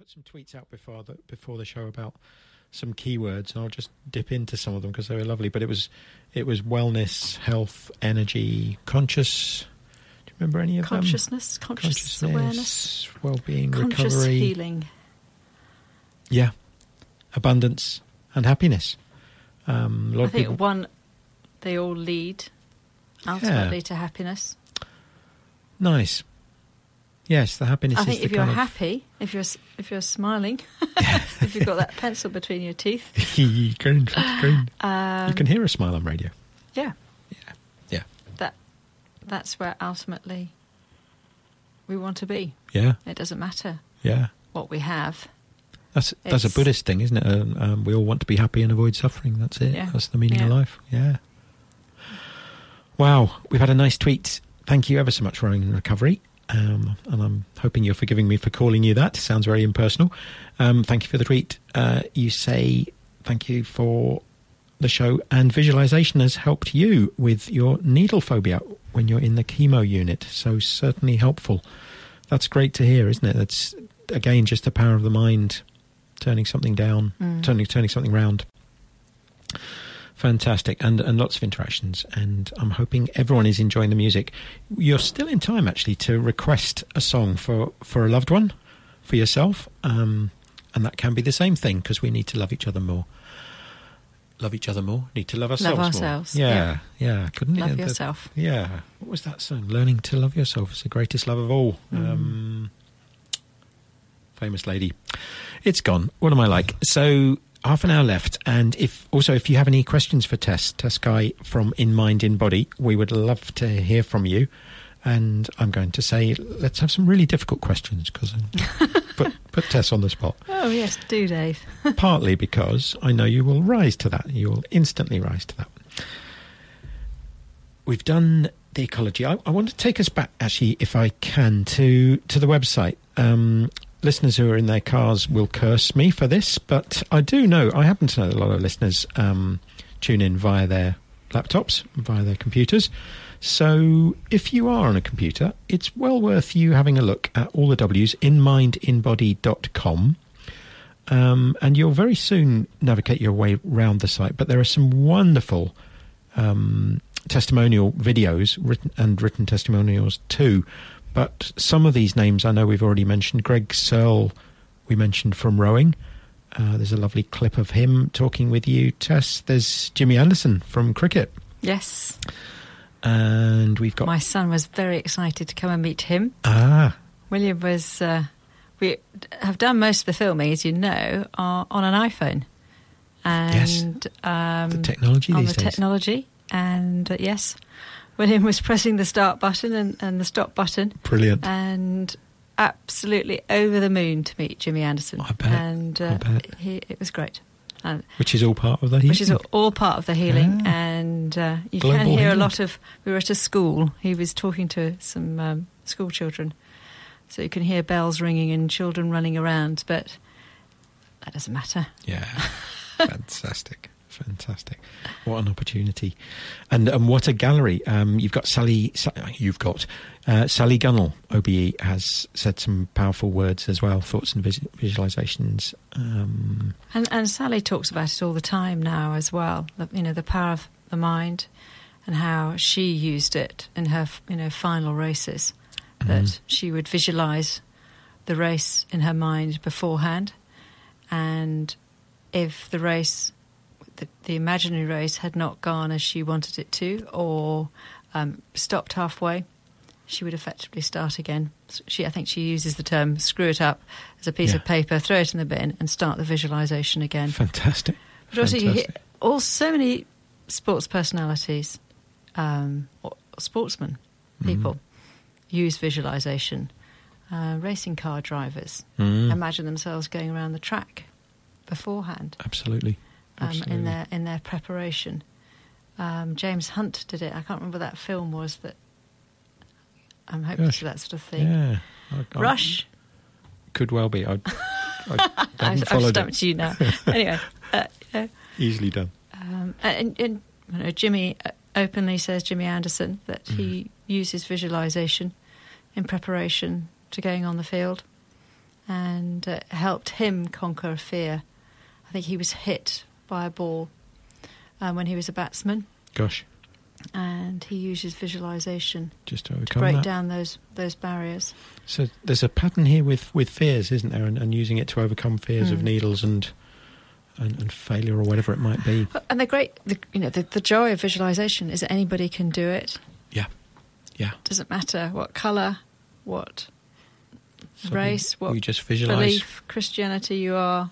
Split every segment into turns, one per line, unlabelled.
put some tweets out before the show about some keywords, and I'll just dip into some of them because they were lovely. But it was wellness, health, energy, conscious. Do you remember any of
Consciousness,
them?
conscious awareness,
well-being,
conscious
recovery,
healing.
Yeah, abundance and happiness. A lot
I think they all lead ultimately to happiness.
Nice. Yes, the happiness.
I think
is
if you're happy, if you're smiling, if you've got that pencil between your teeth,
green. You can hear a smile on radio.
Yeah.
That's
where ultimately we want to be.
Yeah.
It doesn't matter.
Yeah. What
we have.
That's a Buddhist thing, isn't it? We all want to be happy and avoid suffering. That's it.
Yeah.
That's the meaning of life. Yeah. Wow, we've had a nice tweet. Thank you ever so much, Rowing in Recovery. And I'm hoping you're forgiving me for calling you that. Sounds very impersonal. Thank you for the tweet. You say thank you for the show, and visualization has helped you with your needle phobia when you're in the chemo unit. So certainly helpful. That's great to hear, isn't it? That's, again, just the power of the mind turning something down, turning something round. Fantastic, and lots of interactions, and I'm hoping everyone is enjoying the music. You're still in time, actually, to request a song for a loved one, for yourself, and that can be the same thing, because we need to love each other more. Love each other more, need to love ourselves more.
Love ourselves,
yeah. Couldn't
love
it?
yourself.
Yeah. What was that song? Learning to love yourself is the greatest love of all. Famous lady. It's gone. What am I like? So... half an hour left, and if you have any questions for Tess Guy from In Mind in Body, we would love to hear from you. And I'm going to say, let's have some really difficult questions, because put Tess on the spot.
Oh yes, do, Dave.
Partly because I know you will rise to that. You will instantly rise to that. We've done the ecology. I want to take us back, actually, if I can, to the website. Listeners who are in their cars will curse me for this, but I happen to know a lot of listeners tune in via their laptops, via their computers. So if you are on a computer, it's well worth you having a look at all the W's, inmindinbody.com, and you'll very soon navigate your way round the site. But there are some wonderful testimonial videos, written testimonials too. But some of these names I know we've already mentioned. Greg Searle, we mentioned from rowing. There's a lovely clip of him talking with you, Tess. There's Jimmy Anderson from cricket.
Yes.
And we've got...
my son was very excited to come and meet him. William was... we have done most of the filming, as you know, on an iPhone. And,
yes. The technology these days.
Technology. And, yes... William was pressing the start button and the stop button.
Brilliant.
And absolutely over the moon to meet Jimmy Anderson.
I bet.
And
I bet.
It was great.
Which is all part of the healing.
Which is all part of the healing. Yeah. And you
Global
can hear
healing.
a lot of... We were at a school. He was talking to some school children. So you can hear bells ringing and children running around. But that doesn't matter.
Yeah. Fantastic. Fantastic. What an opportunity. And what a gallery. You've got Sally Gunnell, OBE, has said some powerful words as well, thoughts and visualizations.
And Sally talks about it all the time now as well, the power of the mind and how she used it in her final races, that she would visualize the race in her mind beforehand, and if the race... The imaginary race had not gone as she wanted it to, or stopped halfway, she would effectively start again. I think she uses the term "screw it up" as a piece of paper, throw it in the bin, and start the visualisation again.
Fantastic.
But also, you hear so many sports personalities, or sportsmen, people use visualisation. Racing car drivers imagine themselves going around the track beforehand.
Absolutely.
In their preparation. James Hunt did it. I can't remember what that film was that I'm hoping for that sort of thing.
Yeah.
Rush?
Could well be. I
I've stumped you now. Anyway.
Easily done.
And Jimmy openly says, Jimmy Anderson, that he uses visualisation in preparation to going on the field. and helped him conquer fear. I think he was hit by a ball when he was a batsman.
Gosh.
And he uses visualisation
just to
break down those barriers.
So there's a pattern here with fears, isn't there? And using it to overcome fears of needles and failure or whatever it might be.
And the joy of visualisation is that anybody can do it.
Yeah.
Doesn't matter what colour, what race, what
you just visualise.
Belief, Christianity you are.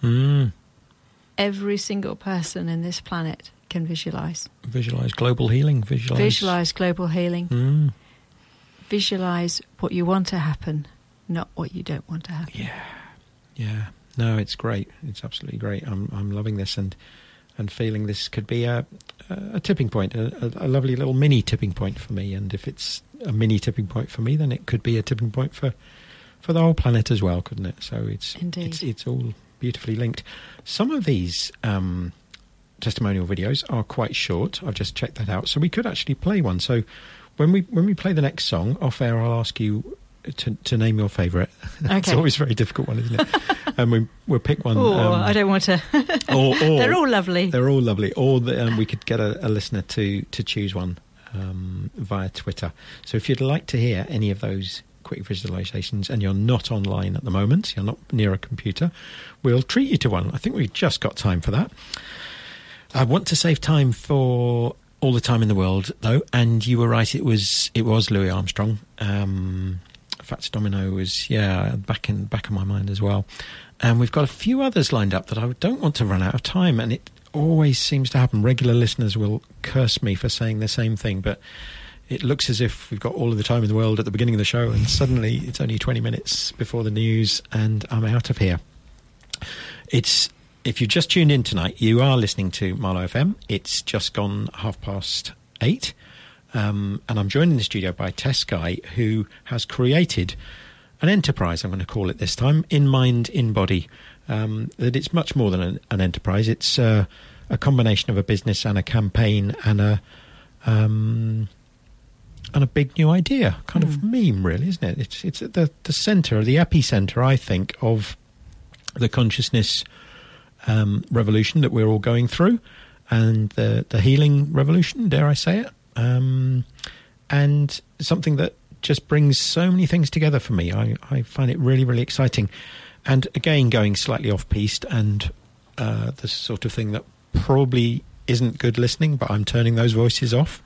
Every single person in this planet can visualise.
Visualise global healing.
Visualise global healing. Visualise what you want to happen, not what you don't want to happen.
Yeah. No, it's great. It's absolutely great. I'm loving this and feeling this could be a tipping point, a lovely little mini tipping point for me. And if it's a mini tipping point for me, then it could be a tipping point for the whole planet as well, couldn't it? So it's all beautifully linked. Some of these testimonial videos are quite short. I've just checked that out, so we could actually play one. So when we play the next song off air, I'll ask you to name your favourite.
Okay.
It's always a very difficult one, isn't it? And we'll pick one.
I don't want to.
or
they're all lovely.
They're all lovely. Or we could get a listener to choose one via Twitter. So if you'd like to hear any of those quick visualizations and you're not online at the moment, you're not near a computer, we'll treat you to one. I think we've just got time for that. I want to save time for all the time in the world, though, and you were right. It was Louis Armstrong. Fats Domino was back of my mind as well, and we've got a few others lined up that I don't want to run out of time. And it always seems to happen. Regular listeners will curse me for saying the same thing, but it looks as if we've got all of the time in the world at the beginning of the show, and suddenly it's only 20 minutes before the news, and I'm out of here. If you just tuned in tonight, you are listening to Marlow FM. It's just gone 8:30. And I'm joined in the studio by Tess Guy, who has created an enterprise, I'm going to call it this time, In Mind, In Body. That it's much more than an enterprise. It's a combination of a business and a campaign and a big new idea, kind of meme, really, isn't it? It's at the centre, the epicentre, I think, of the consciousness revolution that we're all going through, and the healing revolution, dare I say it, and something that just brings so many things together for me. I find it really, really exciting, and again, going slightly off-piste, and the sort of thing that probably isn't good listening, but I'm turning those voices off.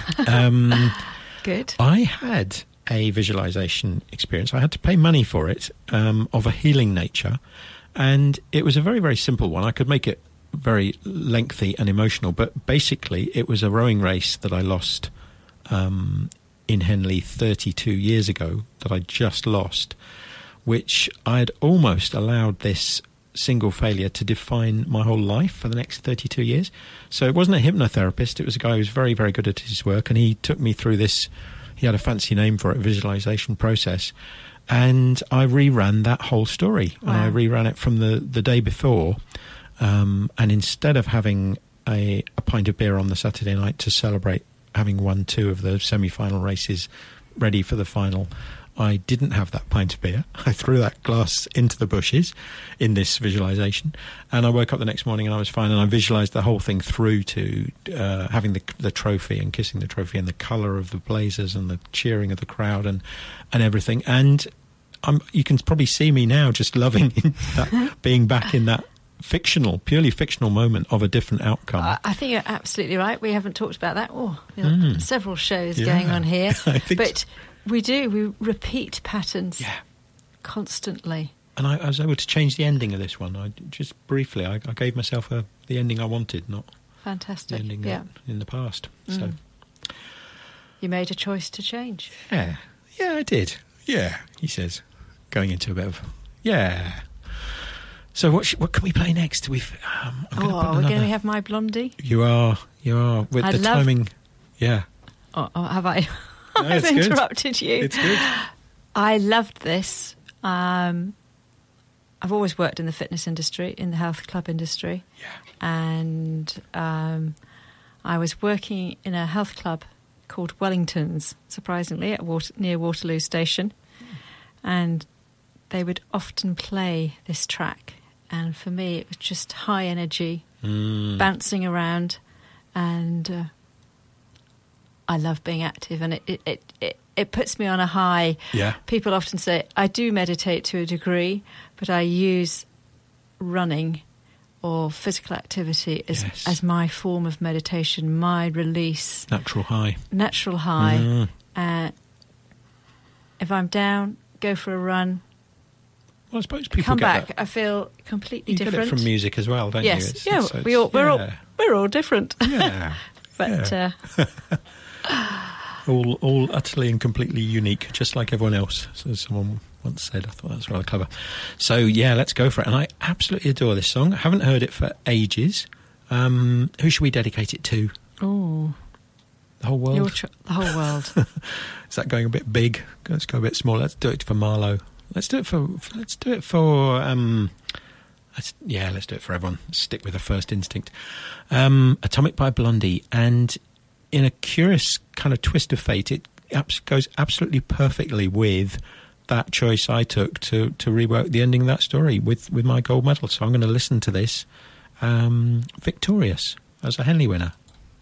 Good.
I had a visualization experience. I had to pay money for it, of a healing nature. And it was a very, very simple one. I could make it very lengthy and emotional, but basically it was a rowing race that I lost in Henley 32 years ago, that I just lost, which I'd almost allowed this single failure to define my whole life for the next 32 years. So it wasn't a hypnotherapist. It was a guy who was very, very good at his work, and he took me through this. He had a fancy name for it, visualization process. And I reran that whole story. Wow. And I reran it from the day before. And instead of having a pint of beer on the Saturday night to celebrate having won 2 of the semi-final races ready for the final, I didn't have that pint of beer. I threw that glass into the bushes in this visualization. And I woke up the next morning and I was fine. And I visualized the whole thing through to having the trophy and kissing the trophy and the colour of the blazers and the cheering of the crowd and everything. And you can probably see me now just loving that, being back in that purely fictional moment of a different outcome.
I think you're absolutely right. We haven't talked about that. Several shows going on here. But we repeat patterns constantly. And
I was able to change the ending of this one. I gave myself the ending I wanted, not
fantastic.
The ending in the past. So
you made a choice to change.
Yeah, I did. Yeah, he says, going into a bit of So what can we play next? We're going
to have My Blondie.
You are with the timing. Yeah.
Oh, have I?
No,
I've interrupted you.
It's good.
I loved this. I've always worked in the fitness industry, in the health club industry.
Yeah.
And I was working in a health club called Wellington's, surprisingly, near Waterloo Station. And they would often play this track, and for me it was just high energy, bouncing around, and I love being active, and it puts me on a high.
Yeah.
People often say I do meditate to a degree, but I use running or physical activity as my form of meditation, my release.
Natural high.
If I'm down, go for a run.
Well, I suppose people
come
get
back.
that.
I feel completely different.
You get it from music as well, don't you?
Yes, we're all different.
Yeah,
but
all utterly and completely unique, just like everyone else. So someone once said. I thought that was rather clever. So yeah, let's go for it. And I absolutely adore this song. I haven't heard it for ages. Who should we dedicate it to?
Oh,
the whole world.
The whole world.
Is that going a bit big? Let's go a bit small. Let's do it for Marlowe. Let's do it for let's do it for everyone. Let's stick with the First Instinct. Atomic by Blondie, and in a curious kind of twist of fate, it goes absolutely perfectly with that choice I took to rework the ending of that story with my gold medal. So I'm going to listen to this victorious as a Henley winner.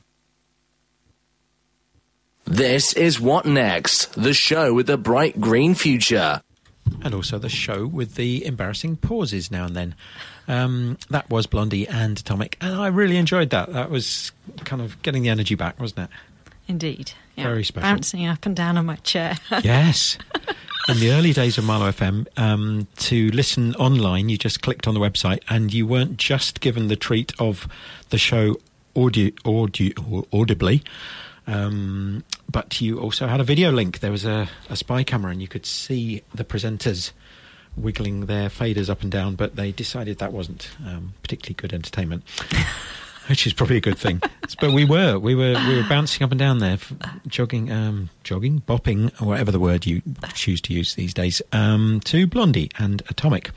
This is What Next, the show with the bright green future.
And also the show with the embarrassing pauses now and then. That was Blondie and Atomic, and I really enjoyed that. That was kind of getting the energy back, wasn't it?
Indeed. Yeah.
Very special.
Bouncing up and down on my chair.
Yes. In the early days of Marlowe FM, to listen online, you just clicked on the website, and you weren't just given the treat of the show audibly, but you also had a video link. There was a spy camera, and you could see the presenters wiggling their faders up and down, but they decided that wasn't particularly good entertainment, which is probably a good thing. But we were bouncing up and down there, jogging, bopping, or whatever the word you choose to use these days, to Blondie and Atomic.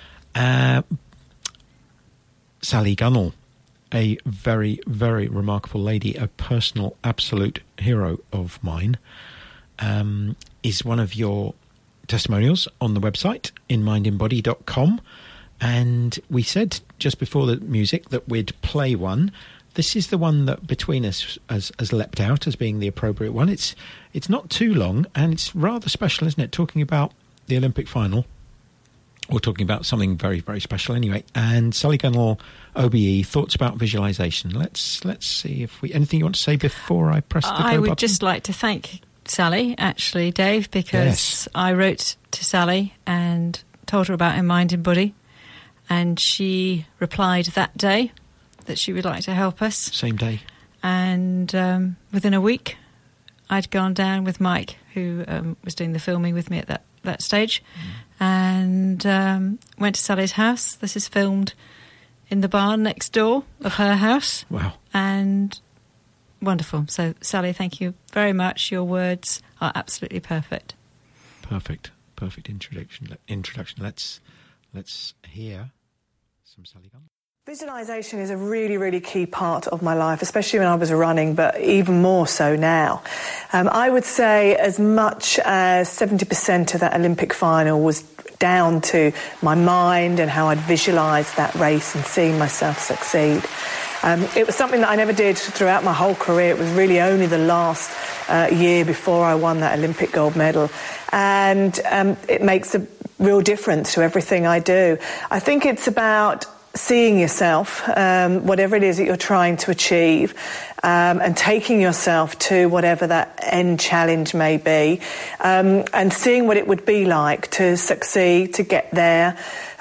Sally Gunnell, a very, very remarkable lady, a personal, absolute hero of mine, is one of your testimonials on the website, inmindinbody.com. And we said just before the music that we'd play one. This is the one that between us has leapt out as being the appropriate one. It's not too long, and it's rather special, isn't it? Talking about the Olympic final. We're talking about something very, very special anyway. And Sally Gunnell, OBE, thoughts about visualisation. Let's see if anything you want to say before I press the go button?
I would just like to thank Sally, actually, Dave, because I wrote to Sally and told her about In Mind in Body, and she replied that day that she would like to help us.
Same day.
And within a week, I'd gone down with Mike, who was doing the filming with me at that stage, and went to Sally's house. This is filmed in the barn next door of her house.
Wow. And
wonderful. So, Sally, thank you very much. Your words are absolutely perfect.
Perfect introduction. Let's hear some Sally Gunnell.
Visualisation is a really, really key part of my life, especially when I was running, but even more so now. I would say as much as 70% of that Olympic final was down to my mind and how I'd visualised that race and seeing myself succeed. It was something that I never did throughout my whole career. It was really only the last year before I won that Olympic gold medal. And it makes a real difference to everything I do. I think it's about seeing yourself, whatever it is that you're trying to achieve, and taking yourself to whatever that end challenge may be, and seeing what it would be like to succeed, to get there.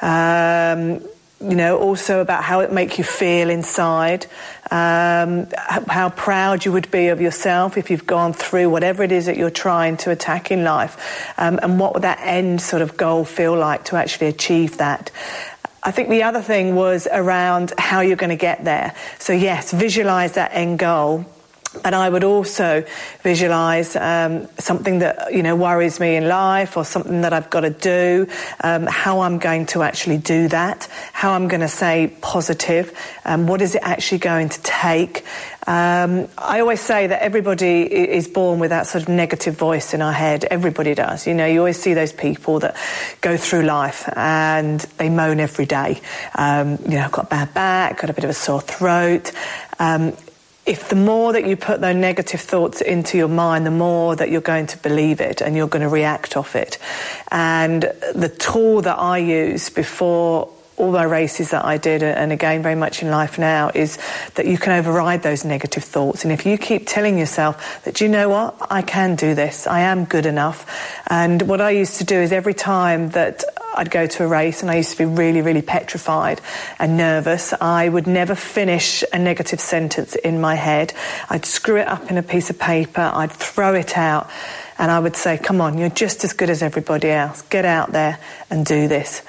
Also about how it make you feel inside, how proud you would be of yourself if you've gone through whatever it is that you're trying to attack in life, and what would that end sort of goal feel like to actually achieve that. I think the other thing was around how you're going to get there. So yes, visualise that end goal, But I would also visualise something that, worries me in life, or something that I've got to do, how I'm going to actually do that, how I'm going to say positive, what is it actually going to take. I always say that everybody is born with that sort of negative voice in our head. Everybody does. You always see those people that go through life and they moan every day. I've got a bad back, got a bit of a sore throat. If the more that you put those negative thoughts into your mind, the more that you're going to believe it and you're going to react off it. And the tool that I use before all my races that I did, and again very much in life now, is that you can override those negative thoughts. And if you keep telling yourself that, you know what, I can do this, I am good enough. And what I used to do is every time that I'd go to a race and I used to be really, really petrified and nervous, I would never finish a negative sentence in my head. I'd screw it up in a piece of paper, I'd throw it out, and I would say, come on, you're just as good as everybody else. Get out there and do this.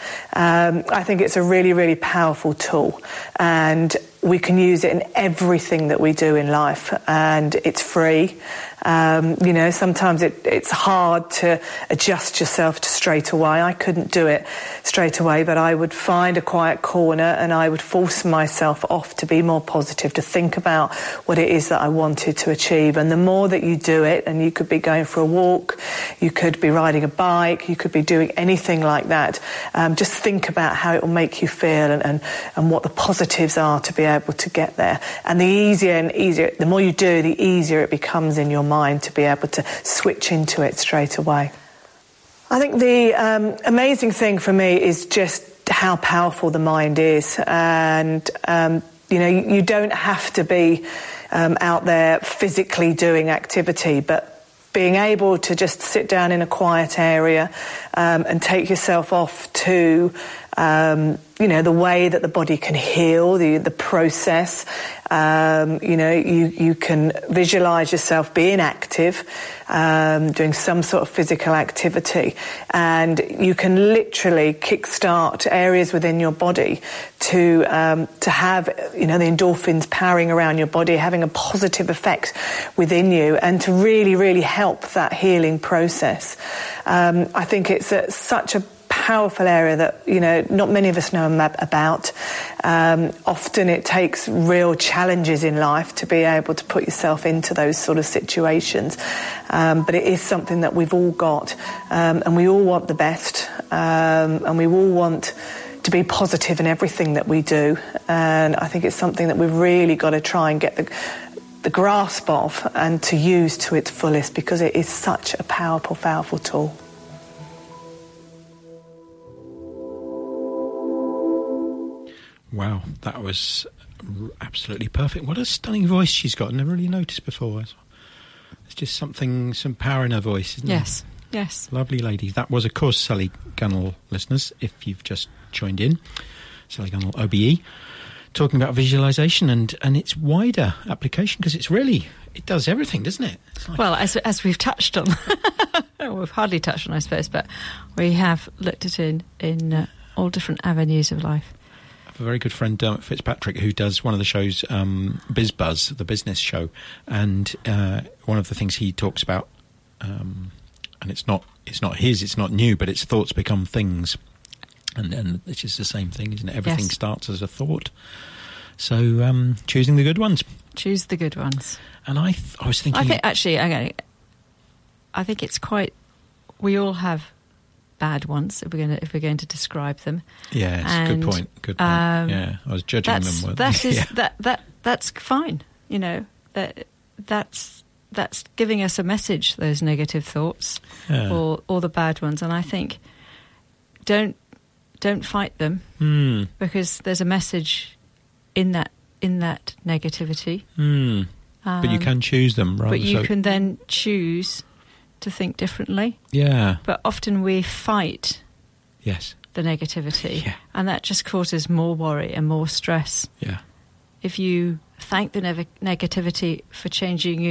I think it's a really, really powerful tool, and we can use it in everything that we do in life, and it's free. Sometimes it's hard to adjust yourself to straight away. I couldn't do it straight away, but I would find a quiet corner and I would force myself off to be more positive, to think about what it is that I wanted to achieve. And the more that you do it, and you could be going for a walk, you could be riding a bike, you could be doing anything like that, just think about how it will make you feel and what the positives are to be able to get there. And the easier and easier, the more you do, the easier it becomes in your mind to be able to switch into it straight away. I think the amazing thing for me is just how powerful the mind is, and you don't have to be out there physically doing activity, but being able to just sit down in a quiet area and take yourself off to the way that the body can heal, the process. You can visualise yourself being active, doing some sort of physical activity, and you can literally kickstart areas within your body to have the endorphins powering around your body, having a positive effect within you, and to really, really help that healing process. I think it's such a powerful area that not many of us know about. Often it takes real challenges in life to be able to put yourself into those sort of situations, but it is something that we've all got, and we all want the best, and we all want to be positive in everything that we do. And I think it's something that we've really got to try and get the grasp of and to use to its fullest, because it is such a powerful tool.
Wow, that was absolutely perfect. What a stunning voice she's got. I never really noticed before. There's just some power in her voice, isn't there?
Yes.
Lovely lady. That was, of course, Sally Gunnell, listeners, if you've just joined in. Sally Gunnell, OBE, talking about visualisation and its wider application, because it does everything, doesn't it?
Well, as we've touched on, we've hardly touched on, I suppose, but we have looked at it in all different avenues of life.
A very good friend, Dermot Fitzpatrick, who does one of the shows, Biz Buzz, the business show, and one of the things he talks about, and it's not new, but it's thoughts become things, and it's just the same thing, isn't it? Everything starts as a thought. So choosing the good ones. Choose the good ones. And I was thinking,
I think it's quite. We all have bad ones if we're going to describe them.
Yes, and, good point. Yeah, I was judging them.
That's fine. That's giving us a message. Those negative thoughts, or the bad ones, and I think don't fight them because there's a message in that negativity.
But you can choose them, right?
But you can then choose to think differently.
Yeah.
But often we fight the negativity.
Yeah.
And that just causes more worry and more stress.
Yeah.
If you thank the negativity for changing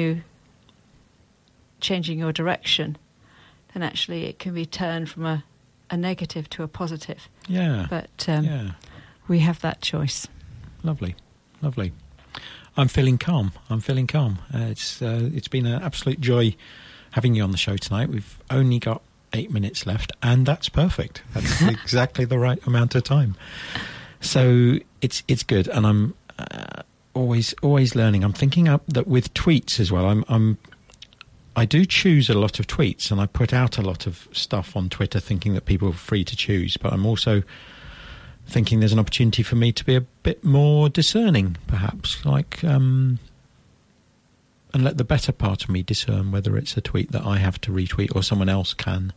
your direction, then actually it can be turned from a negative to a positive.
Yeah.
But we have that choice.
Lovely. I'm feeling calm. It's been an absolute joy having you on the show tonight. We've only got 8 minutes left, and that's perfect. That's exactly the right amount of time. So it's good, and I'm always learning. I'm thinking that with tweets as well. I do choose a lot of tweets, and I put out a lot of stuff on Twitter, thinking that people are free to choose. But I'm also thinking there's an opportunity for me to be a bit more discerning, perhaps, and let the better part of me discern whether it's a tweet that I have to retweet or someone else can,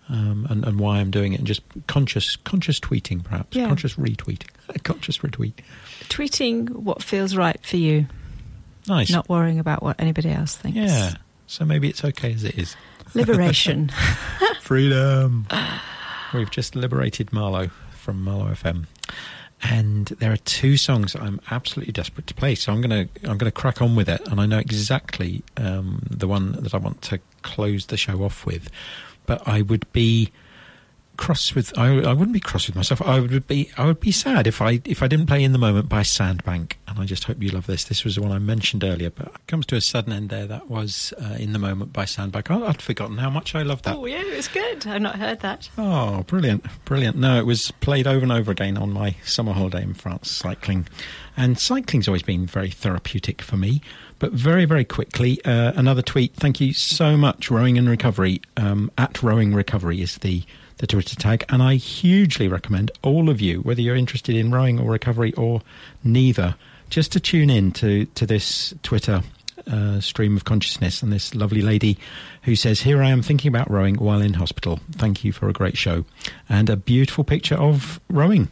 and why I'm doing it, and just conscious tweeting, perhaps, conscious retweeting, conscious retweet.
Tweeting what feels right for you.
Nice.
Not worrying about what anybody else thinks.
Yeah, so maybe it's okay as it is.
Liberation.
Freedom. We've just liberated Marlow from Marlow FM. And there are 2 songs I'm absolutely desperate to play, so I'm gonna crack on with it. And I know exactly the one that I want to close the show off with. But I would be cross with. I wouldn't be cross with myself. I would be sad if I didn't play "In the Moment" by Sandbank. And I just hope you love this. This was the one I mentioned earlier, but it comes to a sudden end there. That was "In the Moment" by Sandbank. I'd forgotten how much I loved that.
Oh yeah, it was good. I've not heard that.
Oh, brilliant. No, it was played over and over again on my summer holiday in France, cycling. And cycling's always been very therapeutic for me. But very, very quickly, another tweet. Thank you so much, Rowing and Recovery. At Rowing Recovery is the Twitter tag. And I hugely recommend all of you, whether you're interested in rowing or recovery or neither, just to tune in to this Twitter stream of consciousness and this lovely lady who says, "Here I am thinking about rowing while in hospital. Thank you for a great show." And a beautiful picture of rowing.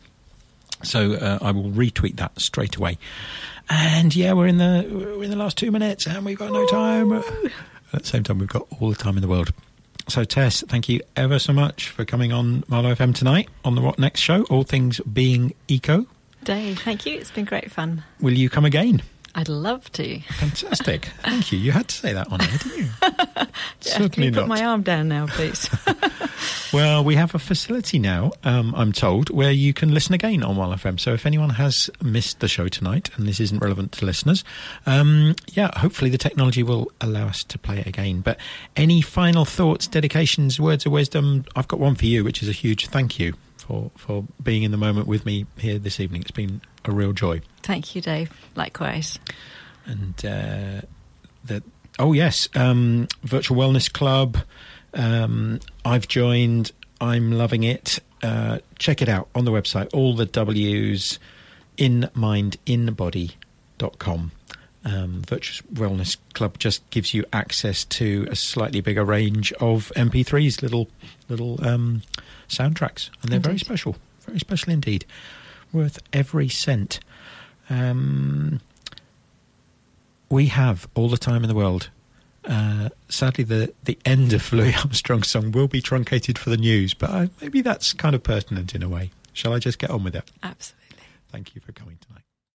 So I will retweet that straight away. And yeah, we're in the last 2 minutes, and we've got no time. At the same time, we've got all the time in the world. So Tess, thank you ever so much for coming on Marlow FM tonight on the What Next show, all things being eco.
Dave, thank you. It's been great fun.
Will you come again?
I'd love to.
Fantastic. Thank you. You had to say that on air, didn't you? Certainly
not. Put
not.
my arm down now, please.
Well, we have a facility now, I'm told, where you can listen again on Wild FM. So if anyone has missed the show tonight, and this isn't relevant to listeners, hopefully the technology will allow us to play it again. But any final thoughts, dedications, words of wisdom? I've got one for you, which is a huge thank you for being in the moment with me here this evening. It's been a real joy.
Thank you, Dave. Likewise.
And Virtual Wellness Club. I've joined. I'm loving it. Check it out on the website. All the W's, inmindinbody.com. Virtual Wellness Club just gives you access to a slightly bigger range of MP3s, little soundtracks, and they're very special indeed. Worth every cent. We have all the time in the world. Sadly, the end of Louis Armstrong's song will be truncated for the news, but maybe that's kind of pertinent in a way. Shall I just get on with it?
Absolutely.
Thank you for coming tonight.